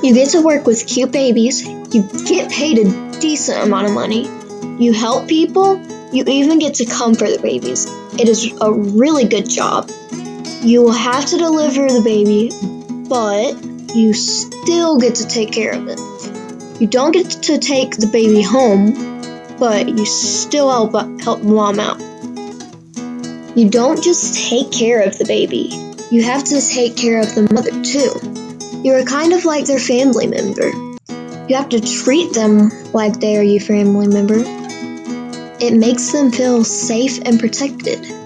You get to work with cute babies, you get paid a decent amount of money, you help people, you even get to comfort the babies. It is a really good job. You will have to deliver the baby, but you still get to take care of it. You don't get to take the baby home, but you still help mom out. You don't just take care of the baby, you have to take care of the mother too. You're kind of like their family member. You have to treat them like they are your family member. It makes them feel safe and protected.